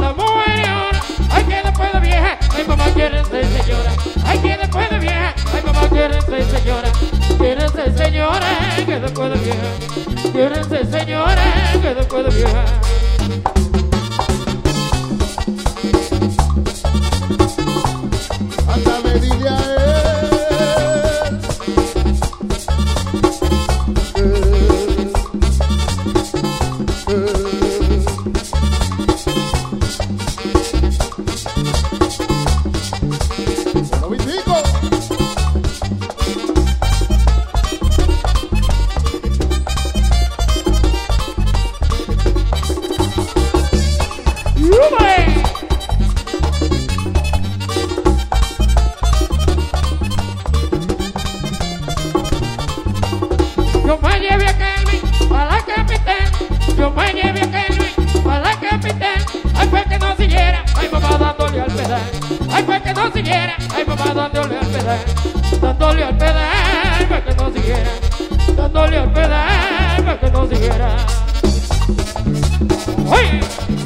la mujer ahora. Ay, que después de vieja, ay, mamá quiere ser señora. Ay, que después de vieja, ay, mamá quiere ser señora. Quiere ser señora, que después de vieja. Quiere ser señora, que después de vieja. Anda, me dile a él. Bueno, Vitico. Yo me llevé a Kelvin para la capital. Yo me llevé a Kelvin para la capital. Ay, pues que no siguiera, ay, mamá dándole al pedal. Ay, pues que no siguiera, ay, mamá dándole al pedal. Dándole al pedal, pues que no siguiera. Dándole al pedal, pues que no siguiera. ¡Oye!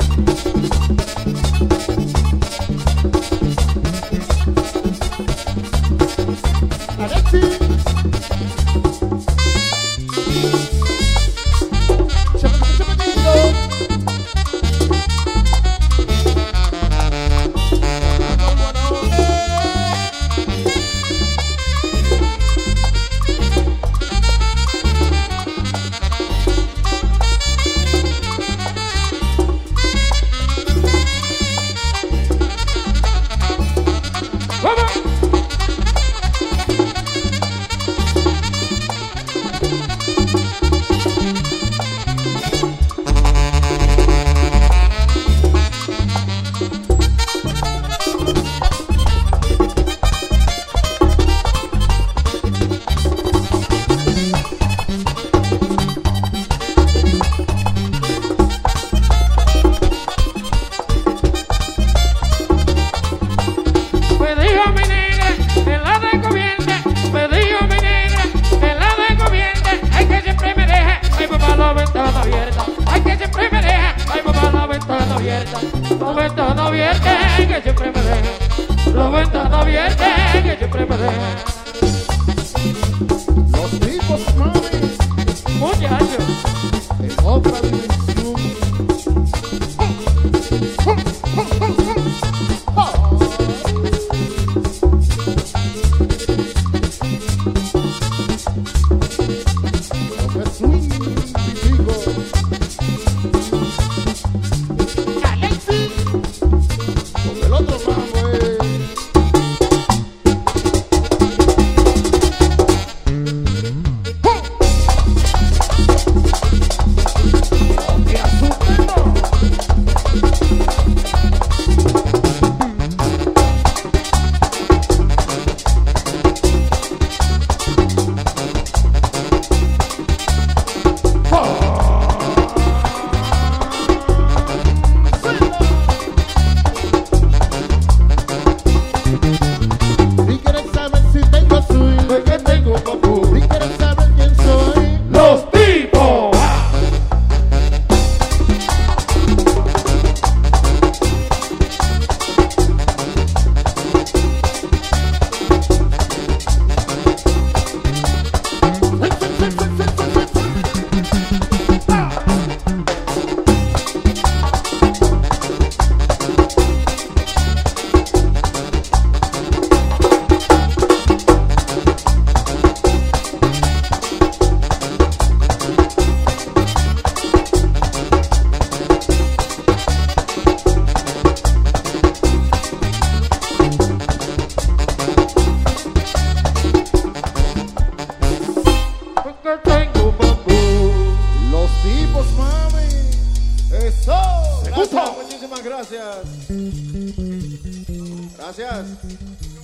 Alexi. La ventana abierta, que siempre me deja. La ventana abierta, que siempre me deja. Los tipos, mami. Muchachos. En otra dimensión. Muchísimas gracias. Gracias.